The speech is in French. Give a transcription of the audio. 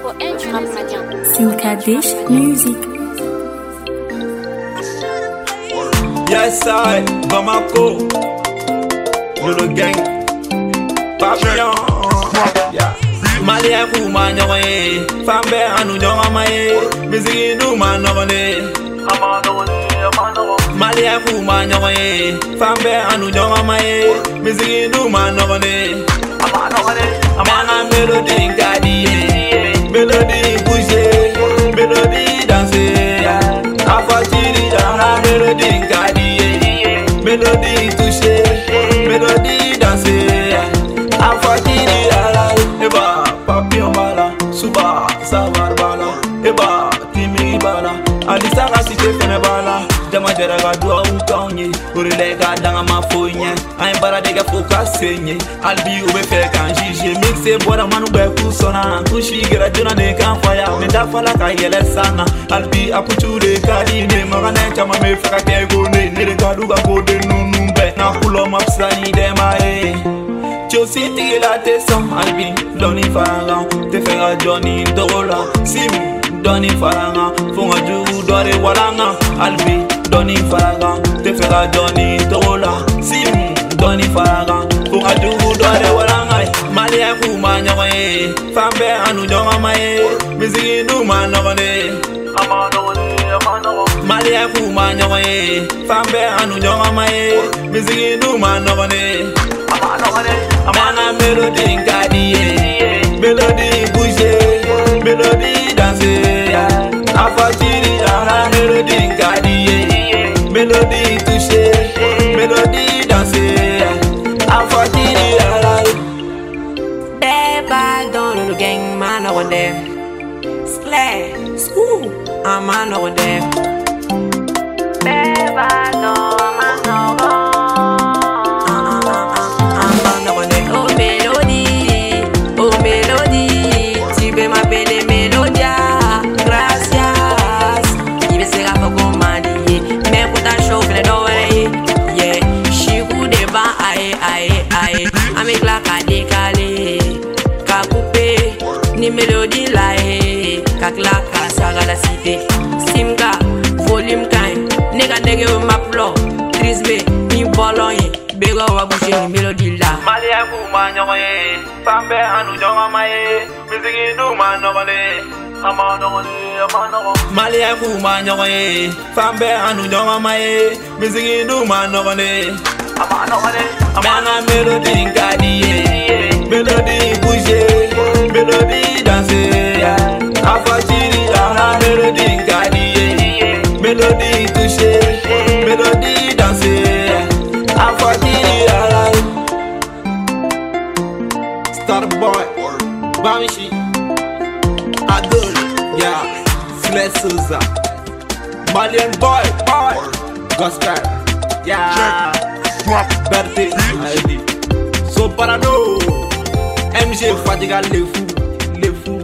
Simkadish Music. Yes, I, Bamako, Lolo Gang, Papillon, yeah. Malia Kuma Nyoye, Fambe Anu Jomamae, Busy Numa Nogone, Malia Kuma Nyoye, Fambe Anu Jomamae, Busy Numa Nogone, Amana Melody Gadi, Melody Bouger, Melody Danser, Afatiri Dana Melody Gadi, Melody Touché, Melody Danser, Afatiri Dana, Eba, Papillon Bala, Suba, Savar Bala, Eba, Timi Bala, Alisa Rasite Fene Bala, Dama Jeraga Dua Ukaunye, Urelega Dama Foye, I'm Baradega Foka Senye, Albi Ube Fekan Jije, Mixe Bora Manu Beku Sona, Kushi Gerajuna de Campfire, Medafala Kayele Sana, Albi Aputure Kadine, Magane Chama Mefaka Kegone, Nerekaduga Bode Nunumbe, Napulo Mapsani Demae. Chelsea la tesson, Albi, Donny Faranga, te fera Johnny Dorola, Simi, Donny Faranga, Fonga Djourou Dore Walanga, Albi, Donny Faranga, te fera Johnny Dorola, Simi, Donny Faranga, Fonga Djourou Dore Walanga, Malia Kuma Nyoye, Fambe Anu Jomamae, Busy Numa Nogone, Malia Kuma Nyoye, Fambe Anu Jomamae, Busy Numa Nogone, Amana Melody Gadi, Melody Bouger, Melody Danser, Afatiri Dana Melody Gadi, Melody Touché, Melody Danser, Afatiri Dana. Bad dans le gang, man over there. Slay, school, I'm man over there. Bad dans man over. Avec la décalé, ka coupé, ni mélodie là, kak la saga la cité. Simga, volume kind, nega nege ma plo, Chris B, ni bologne, bega wa boucher ni mélodie là. Malia Kuma Nyoye, Fambe Anu Jomamae, Busy Numa Nogone, Malia Kuma Nyoye, Fambe Anu Jomamae, Busy Numa Nogone. Amana Melody Gadi, Melody Bouger, Melody Danser, Afatiri Dana Melody Gadi, Melody Touché, Melody Danser, Afatiri Dana. Starboy, Bamishi, Adol, yeah, Slay Souza, Malian boy, Gospel, yeah. Berté, so parano, MG Fadiga les fous.